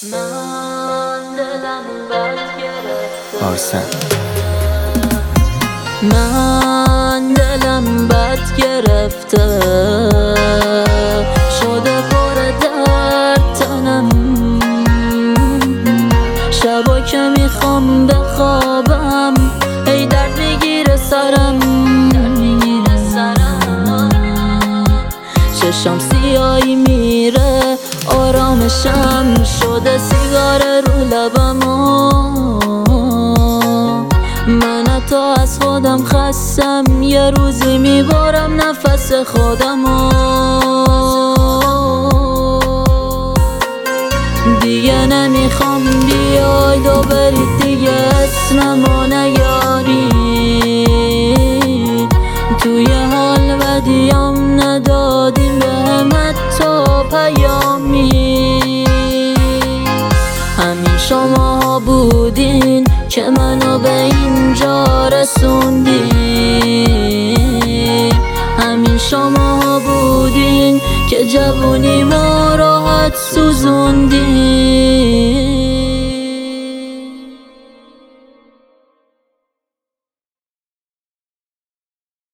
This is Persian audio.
من دلم بد گرفته آرسن من دلم بد گرفته شده پر درد تنم شبا که میخوام بخوابم ای درد میگیره سرم چشم سیاهی میره آرامشم شده سیگار رو لبم من حتی از خودم خستم یه روزی میبارم نفس خودم دیگه نمیخوام بیاید و برید دیگه اسممو نیاری توی حال بدیم ندادیم بهم حتی پیامی همین شماها بودین که منو به اینجا رسوندین همین شماها بودین که جوونی ما راحت سوزوندین